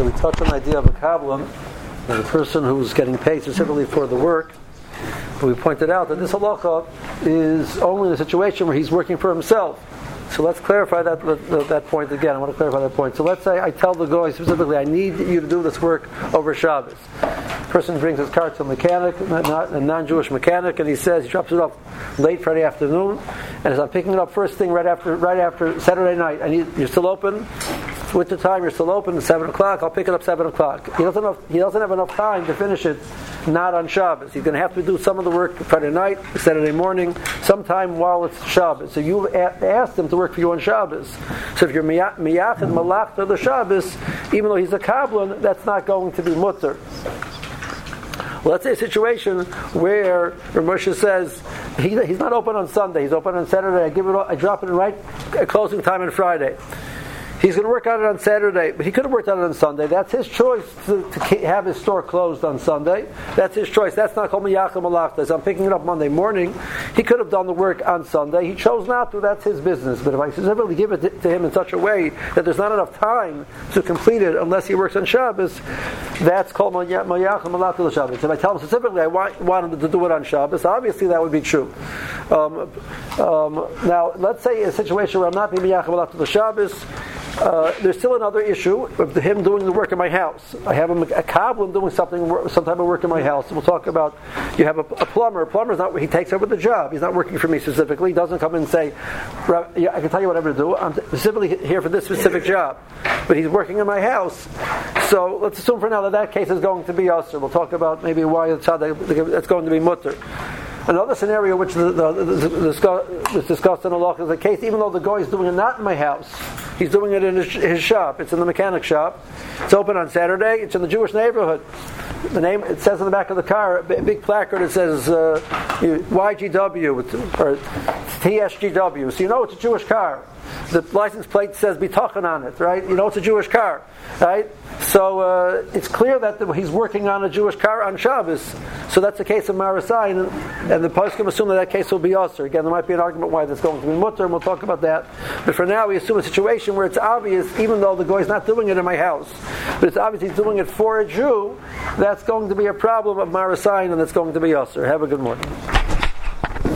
So we touched on the idea of a kabbalah, the person who's getting paid specifically for the work. But we pointed out that this halacha is only in a situation where he's working for himself. So let's clarify that point again. I want to clarify that point. So let's say I tell the guy specifically, I need you to do this work over Shabbos. Person brings his car to a mechanic, not a non-Jewish mechanic, and he drops it off late Friday afternoon, and as I'm picking it up first thing right after Saturday night, you're still open. It's winter time, you're still open. It's 7 o'clock. I'll pick it up 7 o'clock. He doesn't have enough time to finish it. Not on Shabbos. He's going to have to do some of the work Friday night, Saturday morning, sometime while it's Shabbos. So you asked him to work for you on Shabbos. So if you're miyach and malach to the Shabbos, even though he's a kabbalah, that's not going to be mutter. Well, let's say a situation where Moshe says he's not open on Sunday. He's open on Saturday. I drop it in right at closing time on Friday. He's going to work on it on Saturday, but he could have worked on it on Sunday. That's his choice to have his store closed on Sunday. That's his choice. That's not called miyach malachta. So I'm picking it up Monday morning. He could have done the work on Sunday. He chose not to. That's his business. But if I specifically give it to him in such a way that there's not enough time to complete it unless he works on Shabbos, that's called miyach malachta Shabbos. If I tell him specifically I want him to do it on Shabbos, obviously that would be true. Now, let's say a situation where I'm not being miyach malachta Shabbos. There's still another issue of him doing the work in my house. I have a kabbalah doing some type of work in my house. We'll talk about, you have a plumber. A plumber's not, he takes over the job. He's not working for me specifically. He doesn't come in and say, I can tell you what I'm going to do. I'm specifically here for this specific job. But he's working in my house. So let's assume for now that case is going to be usher. We'll talk about maybe why that's going to be mutter. Another scenario which was discussed in the law is the case, even though the guy is doing it not in my house, he's doing it in his shop. It's in the mechanic shop. It's open on Saturday. It's in the Jewish neighborhood. The name, it says on the back of the car, a big placard. It says YGW or TSGW. So you know it's a Jewish car. The license plate says bitachon on it, right? You know it's a Jewish car, right? So it's clear that he's working on a Jewish car on Shabbos. So that's the case of Marasayin, and the poskim assume that case will be usher. Again, there might be an argument why that's going to be mutter, and we'll talk about that. But for now, we assume a situation where it's obvious, even though the guy is not doing it in my house, but it's obvious he's doing it for a Jew, that's going to be a problem of Marasayin, and that's going to be usher. Have a good morning.